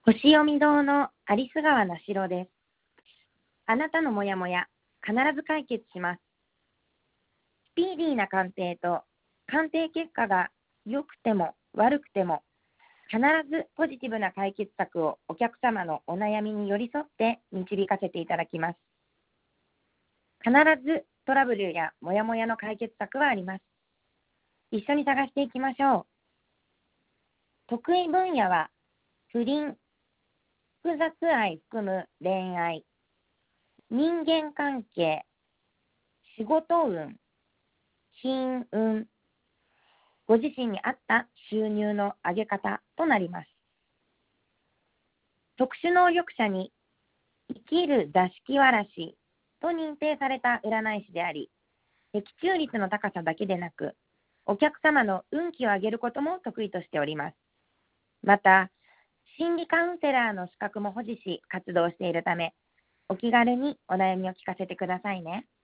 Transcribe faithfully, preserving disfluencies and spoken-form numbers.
星読み堂の有栖川なしろです。あなたのモヤモヤ、必ず解決します。スピーディーな鑑定と鑑定結果が良くても悪くても、必ずポジティブな解決策をお客様のお悩みに寄り添って導かせていただきます。必ずトラブルやモヤモヤの解決策はあります。一緒に探していきましょう。得意分野は不倫、複雑愛含む恋愛、人間関係、仕事運、金運、ご自身に合った収入の上げ方となります。特殊能力者に生きる座敷わらしと認定された占い師であり、的中率の高さだけでなく、お客様の運気を上げることも得意としております。また、心理カウンセラーの資格も保持し活動しているため、お気軽にお悩みを聞かせてくださいね。